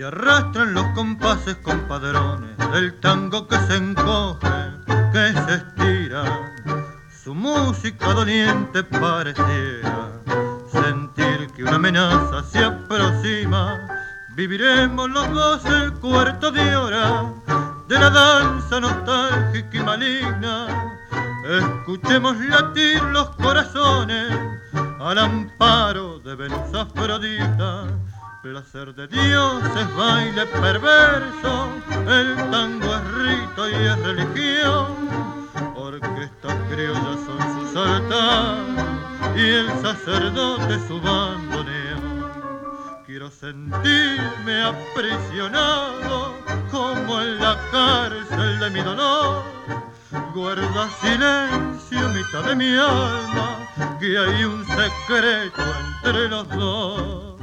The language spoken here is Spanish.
arrastran los compases compadrones del tango que se encoge, que se estira. Su música doliente pareciera sentir que una amenaza se aproxima. Viviremos los dos el cuarto de hora de la danza nostálgica y maligna. Escuchemos latir los corazones al amparo de Venus Afrodita. Placer de dioses, baile perverso, el tango es rito y es religión. Orquestas criollas son sus altares y el sacerdote su bandoneón. Quiero sentirme aprisionado como en la cárcel de mi dolor. Guarda silencio mitad de mi alma, que hay un secreto entre los dos.